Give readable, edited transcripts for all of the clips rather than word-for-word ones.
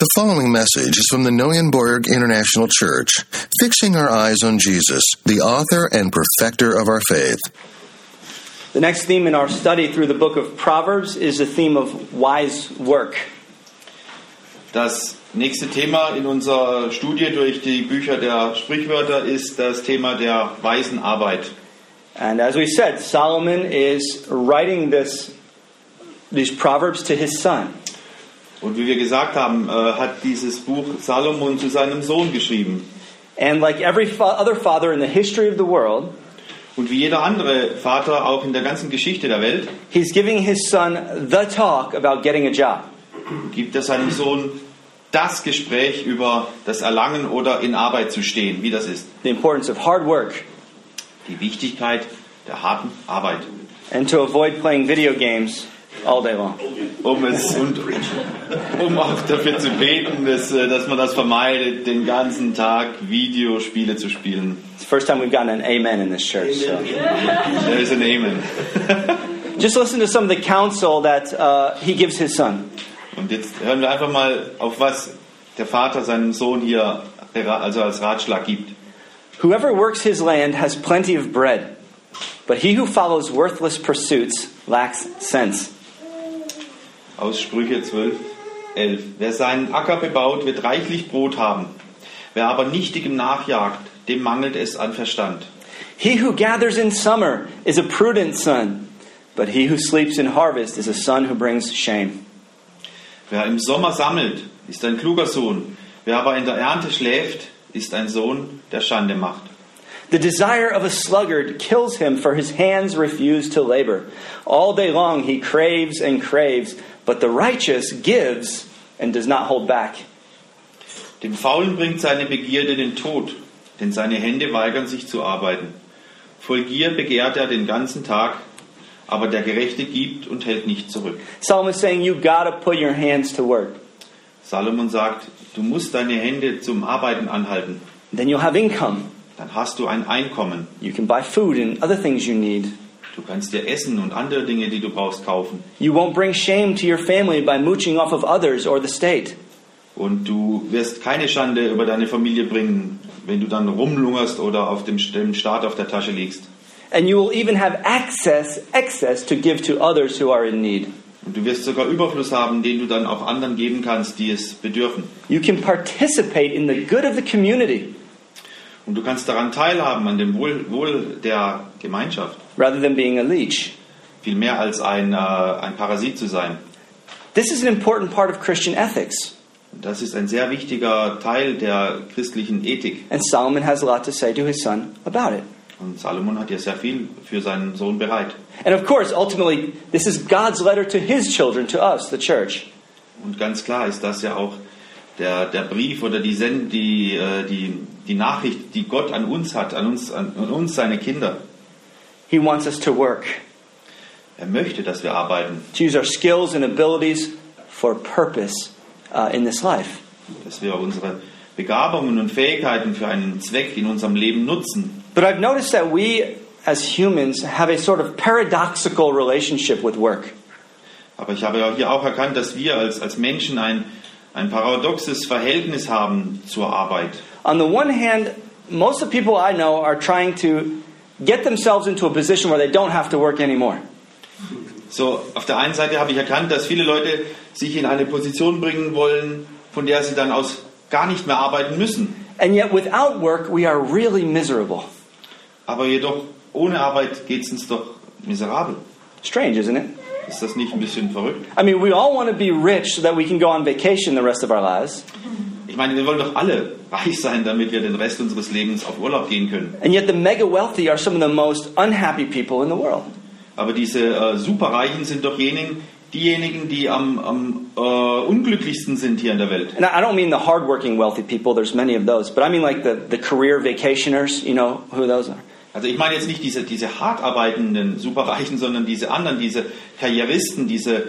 The following message is from the Neuenborg International Church, fixing our eyes on Jesus, the author and perfecter of our faith. The next theme in our study through the book of Proverbs is the theme of wise work. Das nächste Thema in unserer Studie durch die Bücher der Sprichwörter ist das Thema der weisen Arbeit. And as we said, Solomon is writing these Proverbs to his son. Und wie wir gesagt haben, hat dieses Buch Salomon zu seinem Sohn geschrieben. And like every other father in the history of the world, und wie jeder andere Vater auch in der ganzen Geschichte der Welt, he's giving his son the talk about getting a job. Gibt er seinem Sohn das Gespräch über das Erlangen oder in Arbeit zu stehen, wie das ist. The importance of hard work. Die Wichtigkeit der harten Arbeit. And to avoid playing video games all day long. Um auch dafür zu beten, dass man das vermeidet, den ganzen Tag Videospiele zu spielen. It's the first time we've gotten an amen in this church. So. There is an amen. Just listen to some of the counsel that he gives his son. Und jetzt hören wir einfach mal auf, was der Vater seinem Sohn hier also als Ratschlag gibt. Whoever works his land has plenty of bread, but he who follows worthless pursuits lacks sense. Aus Sprüche 12:11. Wer seinen Acker bebaut, wird reichlich Brot haben. Wer aber Nichtigem nachjagt, dem mangelt es an Verstand. He who gathers in summer is a prudent son, but he who sleeps in harvest is a son who brings shame. Wer im Sommer sammelt, ist ein kluger Sohn. Wer aber in der Ernte schläft, ist ein Sohn, der Schande macht. The desire of a sluggard kills him, for his hands refuse to labor. All day long he craves and craves, but the righteous gives and does not hold back. Dem Faulen bringt seine Begierde den Tod, denn seine Hände weigern sich zu arbeiten. Voll Gier begehrt er den ganzen Tag, aber der Gerechte gibt und hält nicht zurück. Solomon is saying you gotta put your hands to work. Salomon sagt, du musst deine Hände zum Arbeiten anhalten. Then you'll have income. Dann hast du ein Einkommen. You can buy food and other things you need. Du kannst dir Essen und andere Dinge, die du brauchst, kaufen. You won't bring shame to your family by mooching off of others or the state. Und du wirst keine Schande über deine Familie bringen, wenn du dann rumlungerst oder auf dem Staat auf der Tasche liegst. And you will even have excess to give to others who are in need. Und du wirst sogar Überfluss haben, den du dann auch anderen geben kannst, die es bedürfen. You can participate in the good of the community. Und du kannst daran teilhaben, an dem Wohl der Gemeinschaft. Rather than being a leech. Viel mehr als ein Parasit zu sein. This is an important part of Christian ethics. Und das ist ein sehr wichtiger Teil der christlichen Ethik. And Solomon has a lot to say to his son about it. Und Salomon hat ja sehr viel für seinen Sohn bereit. And of course, ultimately, this is God's letter to his children, to us, the church. Und ganz klar ist das ja auch der Brief oder die Nachricht, die Gott an uns hat, an uns seine Kinder. He wants us to work. Er möchte, dass wir arbeiten. To use our skills and abilities for purpose in this life. Dass wir unsere Begabungen und Fähigkeiten für einen Zweck in unserem Leben nutzen. But I've noticed that we as humans have a sort of paradoxical relationship with work. Aber ich habe ja hier auch erkannt, dass wir als Menschen ein paradoxes Verhältnis haben zur Arbeit. On the one hand, most of the people I know are trying to get themselves into a position where they don't have to work anymore. So, auf der einen Seite habe ich erkannt, dass viele Leute sich in eine Position bringen wollen, von der sie dann aus gar nicht mehr arbeiten müssen. And yet without work we are really miserable. Aber jedoch ohne Arbeit geht es uns doch miserabel. Strange, isn't it? Ist das nicht ein bisschen verrückt? I mean, we all want to be rich so that we can go on vacation the rest of our lives. Ich meine, wir wollen doch alle reich sein, damit wir den Rest unseres Lebens auf Urlaub gehen können. And yet the mega wealthy are some of the most unhappy people in the world. Aber diese Superreichen sind doch diejenigen, die am unglücklichsten sind hier in der Welt. And I don't mean the hardworking wealthy people, there's many of those, but I mean like the career vacationers, you know who those are. Also ich meine jetzt nicht diese hart arbeitenden Superreichen, sondern diese anderen, diese Karrieristen, diese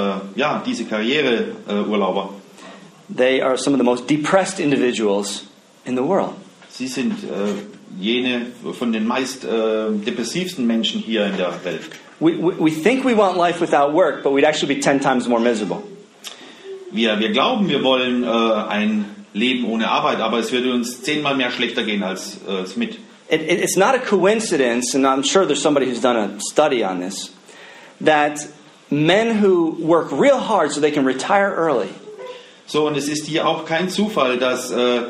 Karriereurlauber. They are some of the most depressed individuals in the world. Sie sind jene von den meist depressivsten Menschen hier in der Welt. We think we want life without work, but we'd actually be 10 times more miserable. wir glauben, wir wollen ein Leben ohne Arbeit, aber es würde uns 10-mal mehr schlechter gehen als mit. It's not a coincidence, and I'm sure there's somebody who's done a study on this, that men who work real hard so they can retire early. So, und es ist hier auch kein Zufall, dass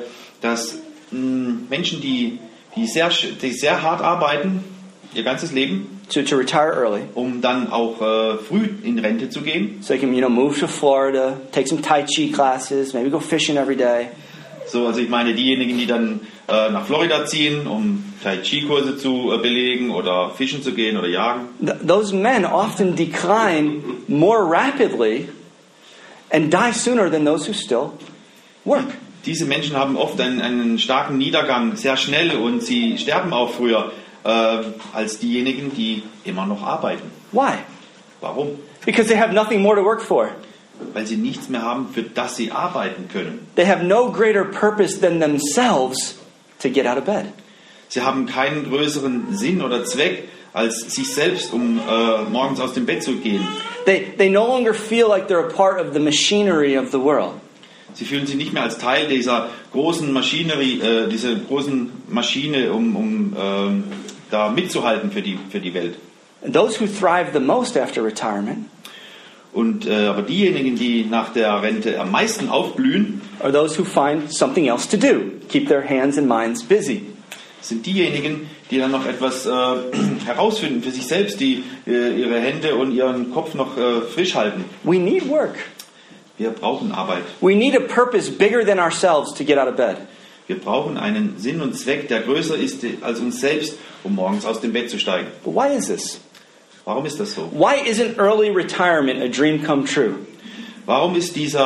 Menschen, die sehr hart arbeiten, ihr ganzes Leben, to retire early, um dann auch früh in Rente zu gehen. so they can, move to Florida, take some Tai Chi classes, maybe go fishing every day. So, also ich meine diejenigen, die dann nach Florida ziehen, um Tai Chi Kurse zu belegen oder fischen zu gehen oder jagen. Those men often decline more rapidly and die sooner than those who still work. Diese Menschen haben oft einen starken Niedergang sehr schnell und sie sterben auch früher als diejenigen, die immer noch arbeiten. Why? Warum? Because they have nothing more to work for. Weil sie nichts mehr haben, für das sie arbeiten können. They have no greater purpose than themselves to get out of bed. Sie haben keinen größeren Sinn oder Zweck als sich selbst, um morgens aus dem Bett zu gehen. They no longer feel like they're a part of the machinery of the world. Sie fühlen sich nicht mehr als Teil dieser großen Maschinerie, dieser großen Maschine, um da mitzuhalten für die Welt. And those who thrive the most after retirement Und aber diejenigen, die nach der Rente am meisten aufblühen, are those who find something else to do, keep their hands and minds busy. sind diejenigen, die dann noch etwas herausfinden für sich selbst, die ihre Hände und ihren Kopf noch frisch halten. We need work. Wir brauchen Arbeit. We need a purpose bigger than ourselves to get out of bed. Wir brauchen einen Sinn und Zweck, der größer ist als uns selbst, um morgens aus dem Bett zu steigen. But why is this? Warum ist das so? Why isn't early retirement a dream come true? Warum ist dieses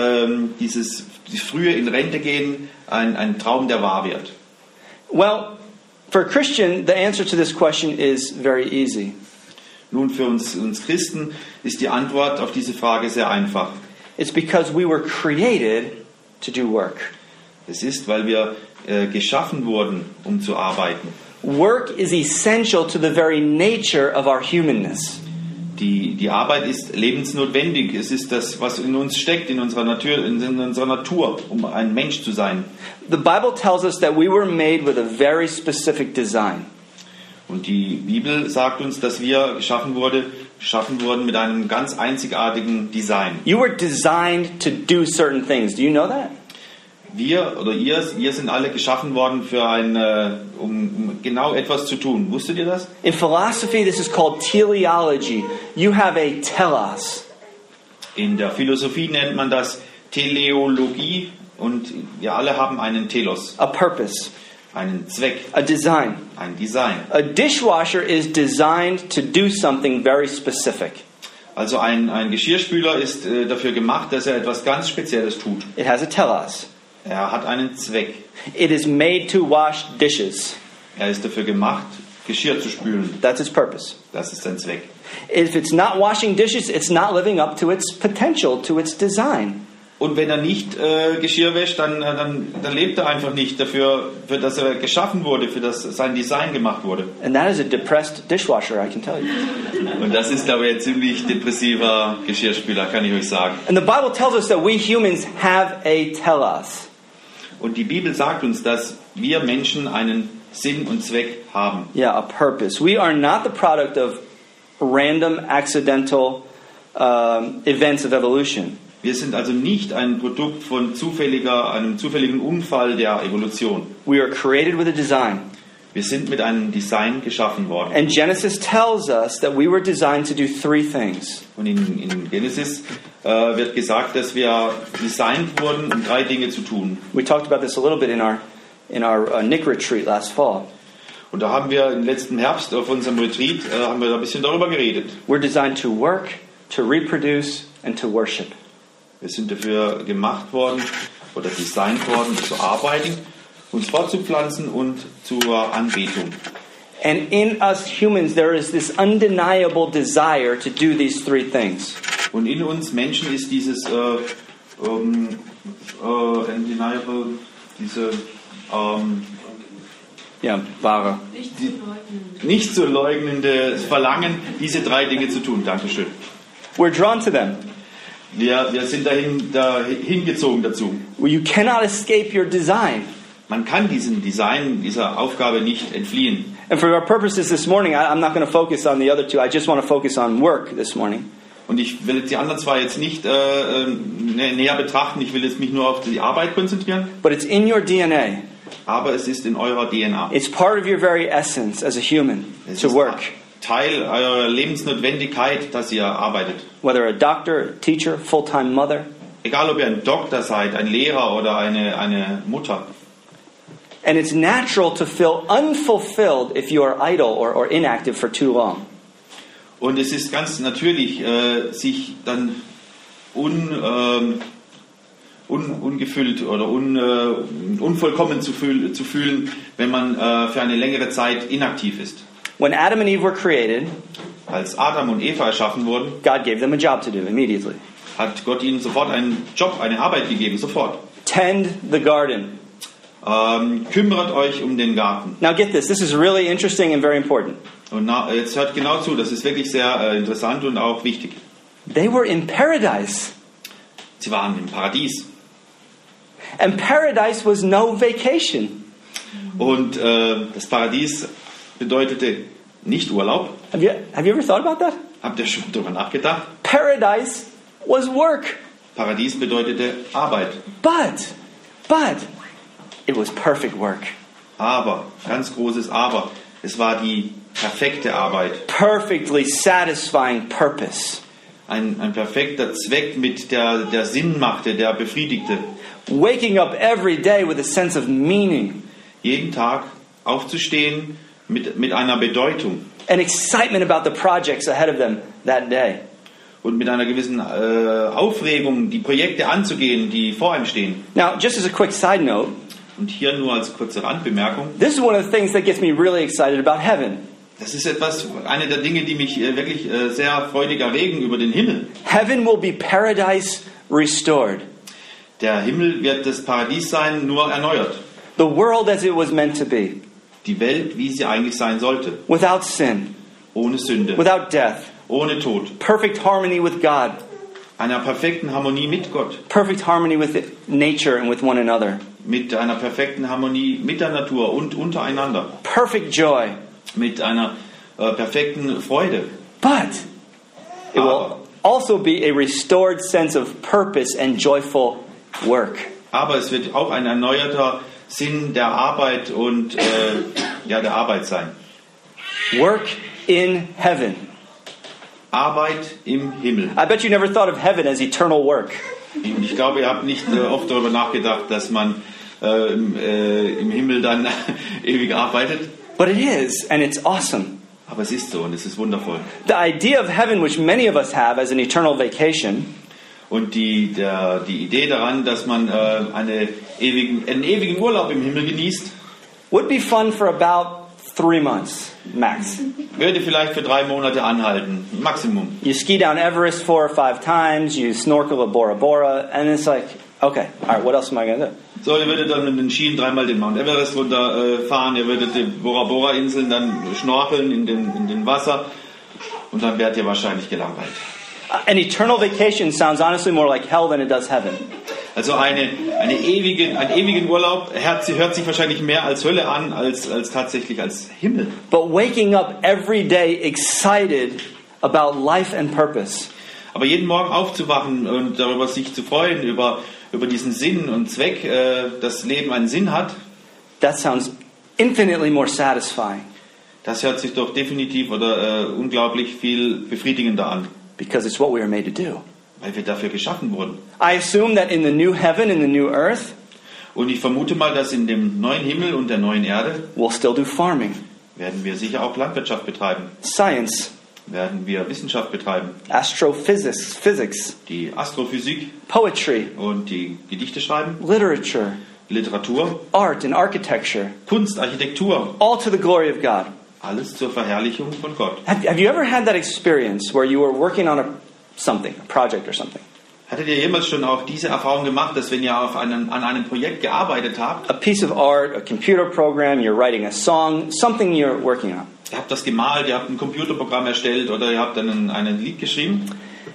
frühe in Rente gehen ein Traum, der wahr wird? Well, for a Christian, the answer to this question is very easy. Nun, für uns Christen ist die Antwort auf diese Frage sehr einfach. It's because we were created to do work. Es ist, weil wir geschaffen wurden, um zu arbeiten. Work is essential to the very nature of our humanness. Die Arbeit ist lebensnotwendig. Es ist das, was in uns steckt, in unserer Natur, um ein Mensch zu sein. The Bible tells us that we were made with a very specific design. Und die Bibel sagt uns, dass wir geschaffen wurden mit einem ganz einzigartigen Design. You were designed to do certain things. Do you know that? Wir oder ihr sind alle geschaffen worden um genau etwas zu tun. Wusstet ihr das? In philosophy, this is called teleology. You have a telos. In der Philosophie nennt man das Teleologie und wir alle haben einen Telos, A purpose. einen Zweck, A design. ein Design. A dishwasher is designed to do something very specific. Also ein Geschirrspüler ist dafür gemacht, dass er etwas ganz Spezielles tut. It has a telos. Er hat einen Zweck. It is made to wash dishes. Er ist dafür gemacht, Geschirr zu spülen. That's its purpose. Das ist sein Zweck. If it's not washing dishes, it's not living up to its potential, to its design. Und wenn er nicht Geschirr wäscht, dann lebt er einfach nicht dafür, für das er geschaffen wurde, für das sein Design gemacht wurde. And that is a depressed dishwasher, I can tell you. Und das ist, glaube ich, ein ziemlich depressiver Geschirrspüler, kann ich euch sagen. And the Bible tells us that we humans have a telos. Und die Bibel sagt uns, dass wir Menschen einen Sinn und Zweck haben. Yeah, a purpose. We are not the product of random, accidental events of evolution. Wir sind also nicht ein Produkt von einem zufälligen Unfall der Evolution. We are created with a design. Wir sind mit einem Design geschaffen worden. And Genesis tells us that we were designed to do three things. Und in Genesis wird gesagt, dass wir designt wurden, um 3 Dinge zu tun. We talked about this a little bit in our Nick retreat last fall. Und da haben wir im letzten Herbst auf unserem Retreat haben wir da ein bisschen darüber geredet. We're designed to work, to reproduce, and to worship. Wir sind dafür gemacht worden oder designt worden, zu arbeiten, uns fortzupflanzen und zur Anbetung. And in us humans there is this undeniable desire to do these three things. Und in uns Menschen ist dieses undeniable, Wahre. nicht zu leugnende Verlangen, diese 3 Dinge zu tun. Dankeschön. We're drawn to them. Wir sind hingezogen dazu. You cannot escape your design. Man kann dieser Aufgabe nicht entfliehen. And for our purposes this morning, I'm not going to focus on the other two. I just want to focus on work this morning. Und ich will die anderen zwei jetzt nicht näher betrachten. Ich will jetzt mich nur auf die Arbeit konzentrieren. But it's in your DNA. Aber es ist in eurer DNA. It's part of your very essence as a human to work. Teil eurer Lebensnotwendigkeit, dass ihr arbeitet. Whether a doctor, a teacher, full-time mother. Egal, ob ihr ein Doktor seid, ein Lehrer oder eine Mutter. And it's natural to feel unfulfilled if you are idle or inactive for too long. Und es ist ganz natürlich, sich dann ungefüllt oder unvollkommen zu fühlen, wenn man für eine längere Zeit inaktiv ist. When Adam and Eve were created, als Adam und Eva erschaffen wurden, God gave them a job to do immediately. Hat Gott ihnen sofort einen Job, eine Arbeit gegeben, sofort. Tend the garden. Kümmert euch um den Garten. Now get this is really interesting and very important. Und jetzt hört genau zu, das ist wirklich sehr interessant und auch wichtig. They were in paradise. Sie waren im Paradies. And paradise was no vacation. Und das Paradies bedeutete nicht Urlaub. Have you ever thought about that? Habt ihr schon darüber nachgedacht? Paradise was work. Paradies bedeutete Arbeit. But it was perfect work. Aber, ganz großes Aber, es war die perfekte Arbeit. Perfectly satisfying purpose. Ein perfekter Zweck, mit der Sinn machte, der befriedigte. Waking up every day with a sense of meaning. Jeden Tag aufzustehen mit einer Bedeutung. An excitement about the projects ahead of them that day. Und mit einer gewissen Aufregung, die Projekte anzugehen, die vor einem stehen. Now, just as a quick side note. Und hier nur als kurze Randbemerkung. This is one of the things that gets me really excited about heaven. Das ist eine der Dinge, die mich wirklich sehr freudig erregen über den Himmel. Heaven will be paradise restored. Der Himmel wird das Paradies sein, nur erneuert. The world as it was meant to be. Die Welt, wie sie eigentlich sein sollte. Without sin. Ohne Sünde. Without death. Ohne Tod. Perfect harmony with God. Einer perfekten Harmonie mit Gott. Perfect harmony with nature and with one another. Mit einer perfekten Harmonie mit der Natur und untereinander. Perfect joy. Mit einer perfekten Freude. But it will also be a restored sense of purpose and joyful work. Aber es wird auch ein erneuerter Sinn der Arbeit und der Arbeit sein. Work in heaven. Arbeit im Himmel. I bet you never thought of heaven as eternal work. Und ich glaube, ihr habt nicht oft darüber nachgedacht, dass man im Himmel dann ewig arbeitet. But it is, and it's awesome. Aber es ist so und es ist wundervoll. The idea of heaven, which many of us have as an eternal vacation, und die Idee daran, dass man einen ewigen Urlaub im Himmel genießt, would be fun for about 3 months max. Würde vielleicht für 3 Monate anhalten, Maximum. You ski down Everest 4 or 5 times, you snorkel at Bora Bora, and it's like, okay, all right, what else am I going to do? So, ihr würdet dann mit den Schienen 3-mal den Mount Everest runterfahren, ihr würdet die Bora Bora Inseln dann schnorkeln in den Wasser und dann werdet ihr wahrscheinlich gelangweilt. An eternal vacation sounds honestly more like hell than it does heaven. Also einen ewigen Urlaub hört sich wahrscheinlich mehr als Hölle an, als tatsächlich als Himmel. But waking up every day excited about life and purpose. Aber jeden Morgen aufzuwachen und darüber sich zu freuen, über diesen Sinn und Zweck, das Leben einen Sinn hat. That sounds infinitely more satisfying. Das hört sich doch definitiv oder unglaublich viel befriedigender an. Because it's what we were made to do. Weil wir dafür geschaffen wurden. I assume that in the new heaven and the new earth, und ich vermute mal, dass in dem neuen Himmel und der neuen Erde we'll still do farming. Werden wir sicher auch Landwirtschaft betreiben. Science. Werden wir Wissenschaft betreiben. Physics. Die Astrophysik. Poetry. Und die Gedichte schreiben. Literature. Literatur. Art and architecture. Kunst, Architektur. All to the glory of God. Alles zur Verherrlichung von Gott. Have you ever had that experience where you were working on a project or something? Hattet ihr jemals schon auch diese Erfahrung gemacht, dass wenn ihr an einem Projekt gearbeitet habt, a piece of art, a computer program, you're writing a song, something you're working on. Ihr habt das gemalt, ihr habt ein Computerprogramm erstellt oder ihr habt dann ein Lied geschrieben.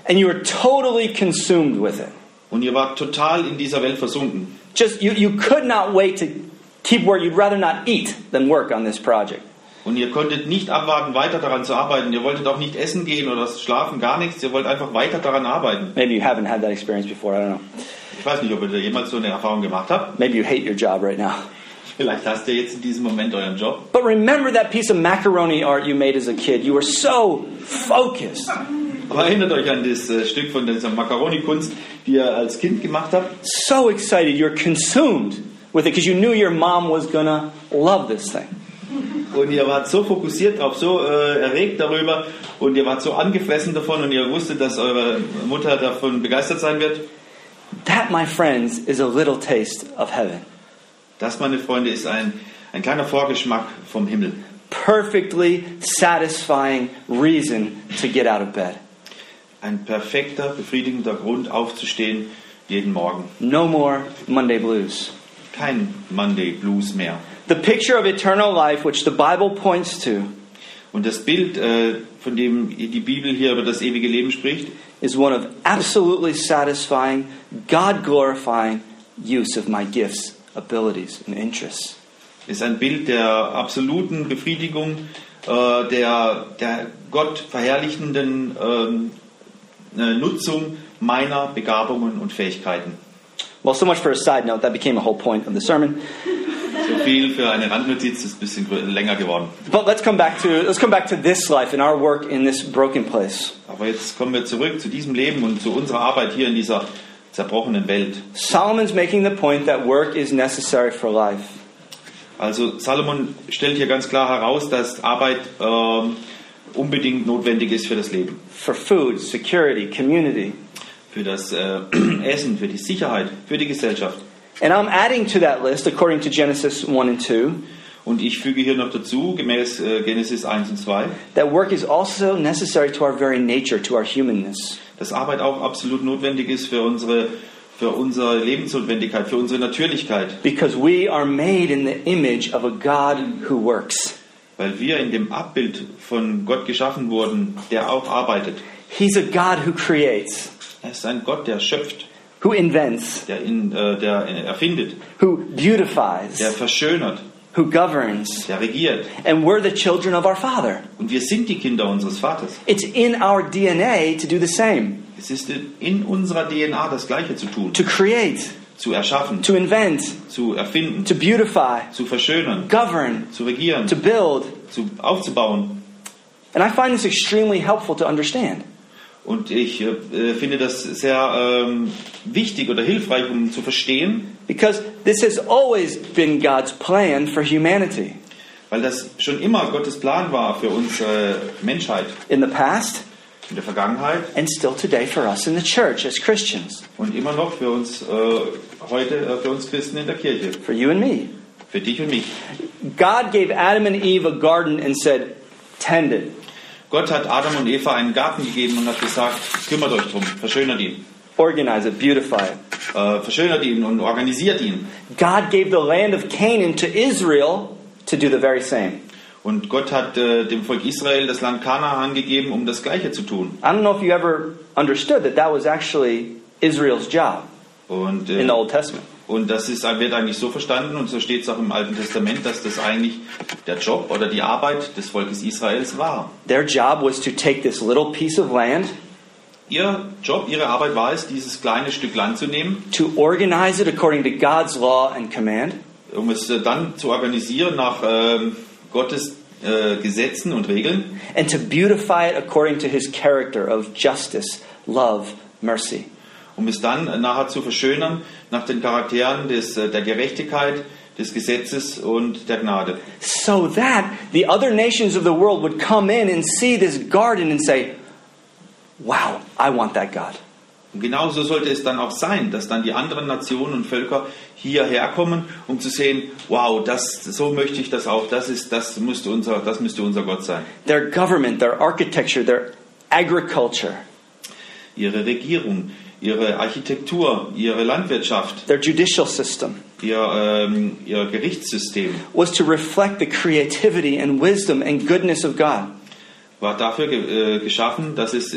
And you were totally consumed with it. Und ihr wart total in dieser Welt versunken. Just you could not wait to keep work. You'd rather not eat than work on this project. Und ihr konntet nicht abwarten, weiter daran zu arbeiten. Ihr wolltet auch nicht essen gehen oder schlafen, gar nichts. Ihr wollt einfach weiter daran arbeiten. Maybe you haven't had that experience before. I don't know. Ich weiß nicht, ob ihr jemals so eine Erfahrung gemacht habt. Maybe you hate your job right now. Vielleicht hasst ihr jetzt in diesem Moment euren Job. But remember that piece of macaroni art you made as a kid. You were so focused. Aber erinnert euch an das Stück von dieser Macaroni-Kunst, die ihr als Kind gemacht habt. So excited. You're consumed with it because you knew your mom was gonna love this thing. Und ihr wart so fokussiert drauf, so erregt darüber und ihr wart so angefressen davon und ihr wusstet, dass eure Mutter davon begeistert sein wird. That, my friends, is a little taste of heaven. Das, meine Freunde, ist ein kleiner Vorgeschmack vom Himmel. Perfectly satisfying reason to get out of bed. Ein perfekter, befriedigender Grund aufzustehen jeden Morgen. No more Monday blues. Kein Monday Blues mehr. The picture of eternal life, which the Bible points to, Und das Bild, von dem die Bibel hier über das ewige Leben spricht, is one of absolutely satisfying, God-glorifying use of my gifts, abilities, and interests. ist ein Bild der absoluten Befriedigung, der Gott verherrlichenden Nutzung meiner Begabungen und Fähigkeiten. Well, so much for a side note. That became a whole point of the sermon. So viel für eine Randnotiz, ist ein bisschen länger geworden. But let's come back to this life and our work in this broken place. Aber jetzt kommen wir zurück zu diesem Leben und zu unserer Arbeit hier in dieser zerbrochenen Welt. Solomon's making the point that work is necessary for life. Also Salomon stellt hier ganz klar heraus, dass Arbeit unbedingt notwendig ist für das Leben. For food, security, community. Für das Essen, für die Sicherheit, für die Gesellschaft. And I'm adding to that list, according to Genesis 1 and 2, Und ich füge hier noch dazu, gemäß Genesis 1 und 2, that work is also necessary to our very nature, to our humanness. dass Arbeit auch absolut notwendig ist für unsere Lebensnotwendigkeit, für unsere Natürlichkeit. Because we are made in the image of a God who works. Weil wir in dem Abbild von Gott geschaffen wurden, der auch arbeitet. He's a God who creates, Er ist ein Gott, der schöpft, who invents, der erfindet, who beautifies, der verschönert, who governs. der regiert. And we're the children of our Father. Und wir sind die Kinder unseres Vaters. It's in our DNA to do the same, Es ist in unserer DNA das Gleiche zu tun, to create, zu erschaffen, to invent, zu erfinden, to beautify, zu verschönern, govern, zu regieren, to build. aufzubauen. And I find this extremely helpful to understand. Und ich finde das sehr wichtig oder hilfreich, um zu verstehen, Because this has always been God's plan for humanity. weil das schon immer Gottes Plan war für unsere Menschheit In the past, in der Vergangenheit and still today for us in the church as Christians. und immer noch für uns heute, für uns Christen in der Kirche, For you and me. für dich und mich. God gave Adam and Eve a garden and said, tend it. Gott hat Adam und Eva einen Garten gegeben und hat gesagt, kümmert euch drum, verschönert ihn. Organize it, beautify it. Verschönert ihn und organisiert ihn. God gave the land of Canaan to Israel to do the very same. Und Gott hat dem Volk Israel das Land Kanaan gegeben, um das Gleiche zu tun. I don't know if you ever understood that was actually Israel's job Und, in the Old Testament. und das wird eigentlich so verstanden, und so steht es auch im Alten Testament, dass das eigentlich der Job oder die Arbeit des Volkes Israels war. Their job was to take this little piece of land, Ihr Job, ihre Arbeit war es, dieses kleine Stück Land zu nehmen, to organize it according to God's law and command, um es dann zu organisieren nach Gottes Gesetzen und Regeln, and to beautify it according to his character of justice, love, mercy. um es dann nachher zu verschönern nach den Charakteren der Gerechtigkeit, des Gesetzes und der Gnade. So that the other nations of the world would come in and see this garden and say, wow, I want that God. Und genauso sollte es dann auch sein, dass dann die anderen Nationen und Völker hierher kommen, um zu sehen, wow, so möchte ich das auch, das müsste unser Gott sein. Their government, their architecture, their agriculture, Ihre Regierung, ihre Architektur, ihre Landwirtschaft, their judicial system ihr Gerichtssystem was to reflect the creativity and wisdom and goodness of God. war dafür geschaffen, dass es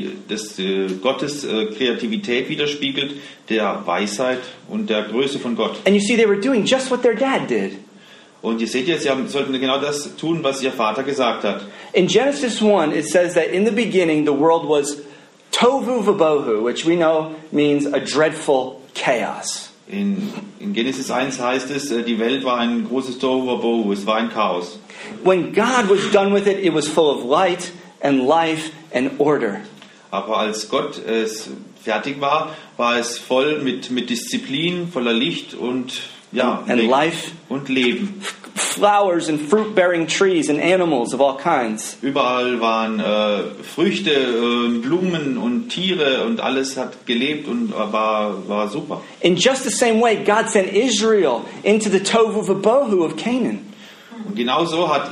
Gottes Kreativität widerspiegelt, der Weisheit und der Größe von Gott. And you see, they were doing just what their dad did. Und ihr seht jetzt, sie sollten genau das tun, was ihr Vater gesagt hat. In Genesis 1, it says that in the beginning the world was tohu vabohu, which we know means a dreadful chaos. In Genesis 1 heißt es, die Welt war ein großes Tohu Vabohu, es war ein Chaos. When God was done with it, it was full of light and life and order. Aber als Gott es fertig war, war es voll mit Disziplin, voller Licht und and life, und Leben. Flowers and fruit-bearing trees and animals of all kinds. Überall waren Früchte, Blumen und Tiere und alles hat gelebt und war super. In just the same way, God sent Israel into the tohu vabohu of Canaan. Und genauso hat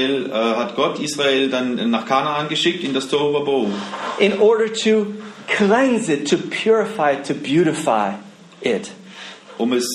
Gott Israel dann nach Kanaan geschickt, in das Tohu Vabohu. In order to cleanse it, to purify it, to beautify it. Um es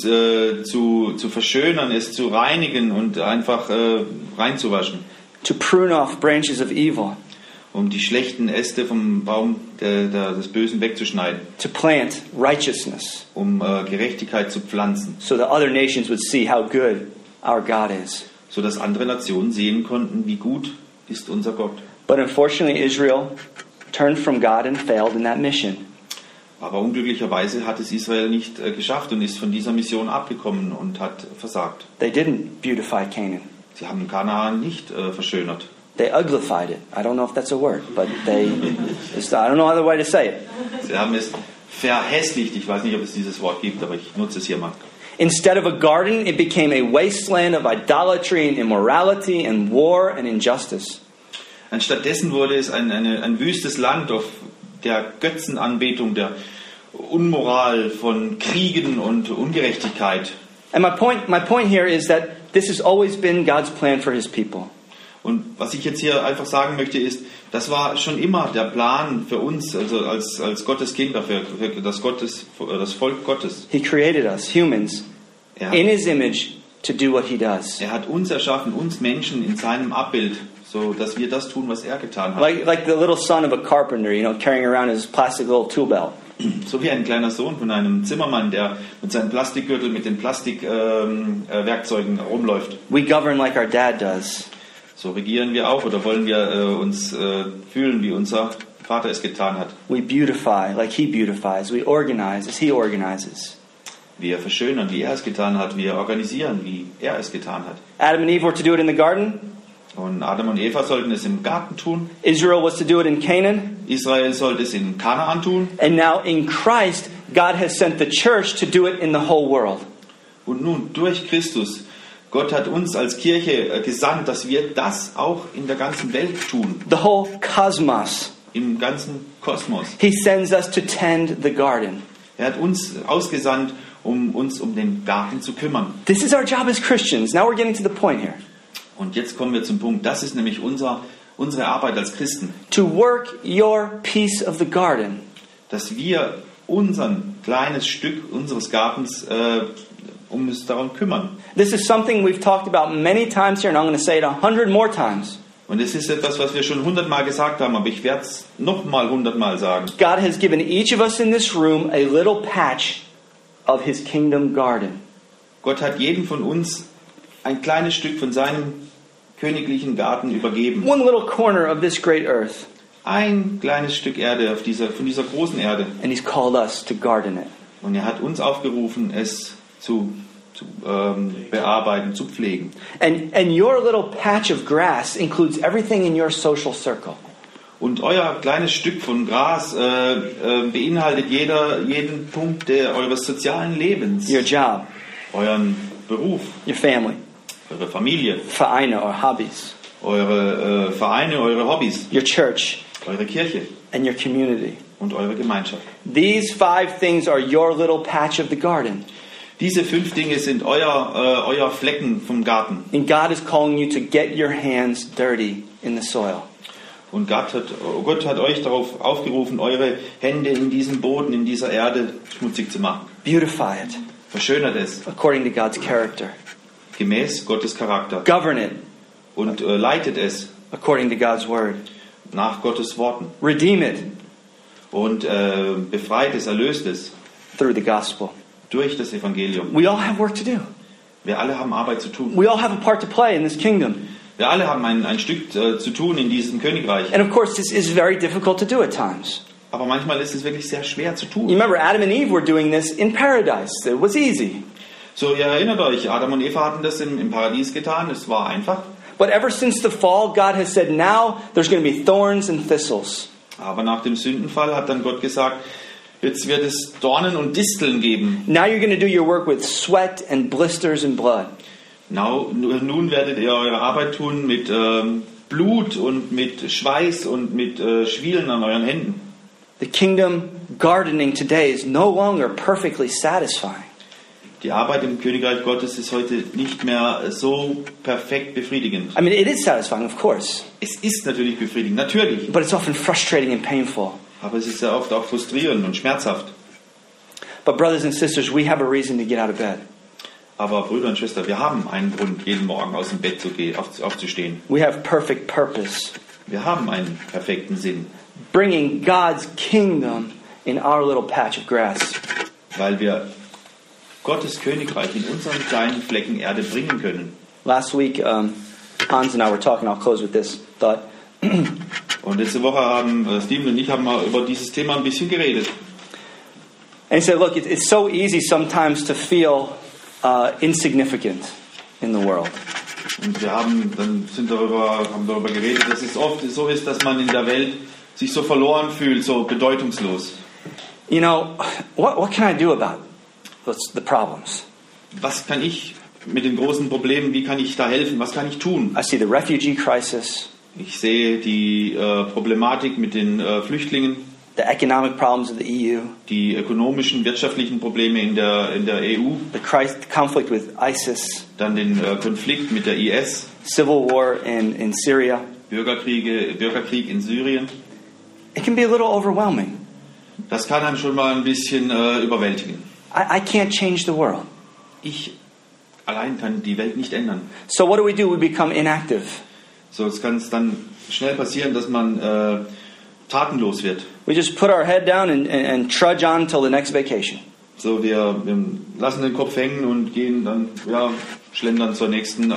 zu verschönern, es zu reinigen und einfach reinzuwaschen. To prune off branches of evil. Um die schlechten Äste vom Baum des Bösen wegzuschneiden. To plant righteousness. Um Gerechtigkeit zu pflanzen. So that other nations would see how good our God is. So dass andere Nationen sehen konnten, wie gut ist unser Gott. But unfortunately, Israel turned from God and failed in that mission. Aber unglücklicherweise hat es Israel nicht geschafft und ist von dieser Mission abgekommen und hat versagt. They didn't beautify Canaan. Sie haben Kanaan nicht verschönert. They uglified it. I don't know if that's a word, but I don't know other way to say it. Sie haben es verhässlicht. Ich weiß nicht, ob es dieses Wort gibt, aber ich nutze es hier mal. Instead of a garden, it became a wasteland of idolatry and immorality and war and injustice. Anstattdessen wurde es ein wüstes Land der Götzenanbetung, der Unmoral, von Kriegen und Ungerechtigkeit. And my point here is that this has always been God's plan for his people. Und was ich jetzt hier einfach sagen möchte ist, das war schon immer der Plan für uns, also als Gottes Kinder, für das Volk Gottes. He created us, humans, in his image to do what he does. Er hat uns erschaffen, uns Menschen in seinem Abbild, so dass wir das tun, was er getan hat. Like the little son of a carpenter, carrying around his plastic little tool belt. So wie ein kleiner Sohn von einem Zimmermann, der mit seinem Plastikgürtel, mit den Plastikwerkzeugen rumläuft. We govern like our dad does. So regieren wir auch oder wollen wir uns fühlen, wie unser Vater es getan hat. We beautify like he beautifies. We organize as he organizes. Wir verschönern, wie er es getan hat. Wir organisieren, wie er es getan hat. Adam and Eve were to do it in the garden. Und Adam und Eva sollten es im Garten tun. Israel was to do it in Canaan. Israel sollte es in Kanaan tun. And now in Christ, God has sent the church to do it in the whole world. Und nun durch Christus, Gott hat uns als Kirche gesandt, dass wir das auch in der ganzen Welt tun. The whole cosmos. Im ganzen Kosmos. He sends us to tend the garden. Er hat uns ausgesandt, um uns um den Garten zu kümmern. This is our job as Christians. Now we're getting to the point here. Und jetzt kommen wir zum Punkt. Das ist nämlich unsere Arbeit als Christen. To work your piece of the garden. Dass wir unser kleines Stück unseres Gartens uns darum kümmern. This is something we've talked about many times here, and I'm going to say it 100 more times. Und es ist etwas, was wir schon 100-mal gesagt haben, aber ich werde es nochmal 100-mal sagen. God has given each of us in this room a little patch of His kingdom garden. Gott hat jedem von uns ein kleines Stück von seinem königlichen Garten übergeben. One little corner of this great earth. Ein kleines Stück Erde von dieser großen Erde. And He's called us to garden it. Und er hat uns aufgerufen, es zu bearbeiten, zu pflegen. And your little patch of grass includes everything in your social circle. Und euer kleines Stück von Gras beinhaltet jeden Punkt eures sozialen Lebens. Your job. Euren Beruf. Your family. Eure Familie. Vereine or hobbies. Eure Vereine, eure Hobbys. Your church. Eure Kirche. And your community. Und eure Gemeinschaft. These 5 things are your little patch of the garden. Diese 5 Dinge sind euer Flecken vom Garten. And God is calling you to get your hands dirty in the soil. Und Gott hat euch darauf aufgerufen, eure Hände in diesem Boden, in dieser Erde schmutzig zu machen. Beautify it. Verschönert es. According to God's character. Gemäß Gottes Charakter. Govern it. Und leitet es. According to God's word. nach Gottes Worten Redeem it und befreit es, erlöst es through the gospel. durch das Evangelium. We all have work to do. Wir alle haben Arbeit zu tun. We all have a part to play in this kingdom. Wir alle haben ein Stück zu tun in diesem Königreich. And of course, this is very difficult to do at times. Aber manchmal ist es wirklich sehr schwer zu You tun. remember, Adam and Eve were doing this in paradise. It was easy. So, ihr erinnert euch, Adam und Eva hatten das im Paradies getan. Es war einfach. But ever since the fall, God has said, now there's going to be thorns and thistles. Aber nach dem Sündenfall hat dann Gott gesagt, jetzt wird es Dornen und Disteln geben. Now you're going to do your work with sweat and blisters and blood. Nun werdet ihr eure Arbeit tun mit Blut und mit Schweiß und mit Schwielen an euren Händen. The kingdom gardening today is no longer perfectly satisfying. Die Arbeit im Königreich Gottes ist heute nicht mehr so perfekt befriedigend. I mean, it is satisfying, of course, Es ist natürlich befriedigend, natürlich. but it's often frustrating and painful. Aber es ist sehr oft auch frustrierend und schmerzhaft. But brothers and sisters, we have a reason to get out of bed. Aber Brüder und Schwestern, wir haben einen Grund, jeden Morgen aus dem Bett aufzustehen. We have perfect purpose, Wir haben einen perfekten Sinn, bringing God's kingdom in our little patch of grass. weil wir Gottes Königreich in unseren kleinen Flecken Erde bringen können. Last week, Hans and I were talking. I'll close with this thought. Und letzte Woche haben Steven und ich haben mal über dieses Thema ein bisschen geredet. And he said, look, it's so easy sometimes to feel insignificant in the world. Und wir haben darüber geredet, dass es oft so ist, dass man in der Welt sich so verloren fühlt, so bedeutungslos. You know, what can I do about the problems? Was kann ich mit den großen Problemen, wie kann ich da helfen, was kann ich tun? I see the refugee crisis, Ich sehe die Problematik mit den Flüchtlingen, the economic problems of the EU, die ökonomischen, wirtschaftlichen Probleme in der EU, the conflict with ISIS, dann den Konflikt mit der IS, civil war in Syria. Bürgerkrieg in Syrien. It can be a little overwhelming. Das kann einem schon mal ein bisschen überwältigen. I can't change the world. Ich allein kann die Welt nicht ändern. So what do? We become inactive. So, es kann dann schnell passieren, dass man tatenlos wird. We just put our head down and trudge on till the next vacation. So, wir lassen den Kopf hängen und gehen dann, schlendern zum nächsten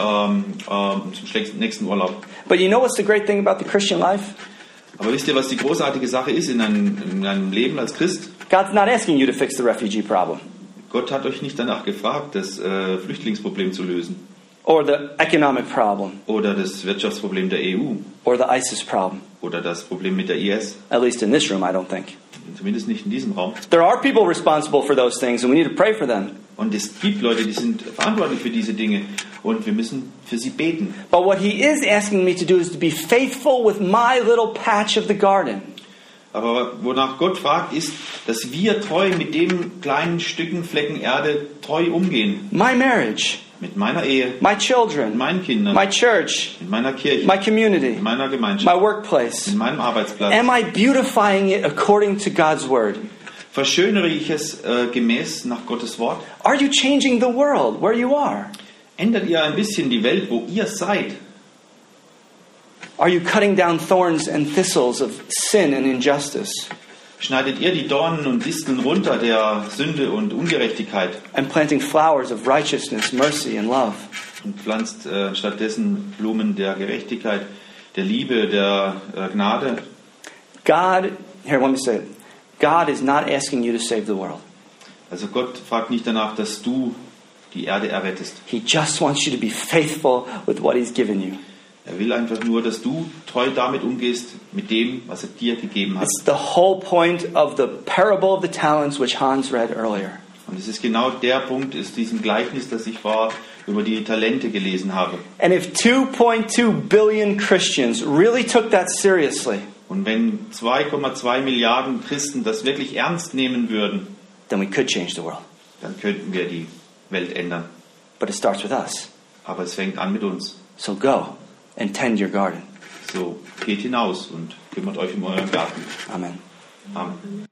Urlaub. But you know what's the great thing about the Christian life? Aber wisst ihr, was die großartige Sache ist in einem Leben als Christ? God's not asking you to fix the refugee problem Gott hat euch nicht danach gefragt, das Flüchtlingsproblem zu lösen. or the economic problem Oder das Wirtschaftsproblem der EU. or the ISIS problem. Oder das Problem mit der IS. At least in this room, I don't think. Zumindest nicht in diesem Raum. There are people responsible for those things, and we need to pray for them. Und es gibt Leute, die sind verantwortlich für diese Dinge. Und wir müssen für sie beten. But what he is asking me to do is to be faithful with my little patch of the garden. Aber wonach Gott fragt, ist, dass wir treu mit dem kleinen Stücken Flecken Erde treu umgehen. My marriage, Mit meiner Ehe, my mit children, meinen Kindern, my church, mit meiner Kirche, my community, in meiner my Gemeinschaft, workplace. in meinem Arbeitsplatz. Am I beautifying it according to God's word? Verschönere ich es gemäß nach Gottes Wort? Are you changing the world where you are? Ändert ihr ein bisschen die Welt, wo ihr seid? Are you cutting down thorns and thistles of sin and injustice Schneidet ihr die Dornen und Disteln runter der Sünde und Ungerechtigkeit and planting flowers of righteousness, mercy, and love? und pflanzt stattdessen Blumen der Gerechtigkeit, der Liebe, der Gnade? God, here, let me say it. God is not asking you to save the world. Also Gott fragt nicht danach, dass du die Erde errettest. He just wants you to be faithful with what He's given you. Er will einfach nur, dass du treu damit umgehst, mit dem, was er dir gegeben hat. It's the whole point of the parable of the talents which Hans read earlier. Und es ist genau der Punkt, ist diesem Gleichnis, das ich vorher über die Talente gelesen habe. And if 2.2 billion Christians really took that seriously, Und wenn 2,2 Milliarden Christen das wirklich ernst nehmen würden, then we could change the world. dann könnten wir die Welt ändern. But it starts with us. Aber es fängt an mit uns. So go and tend your garden. So, geht hinaus und kümmert euch um euren Garten. Amen. Amen.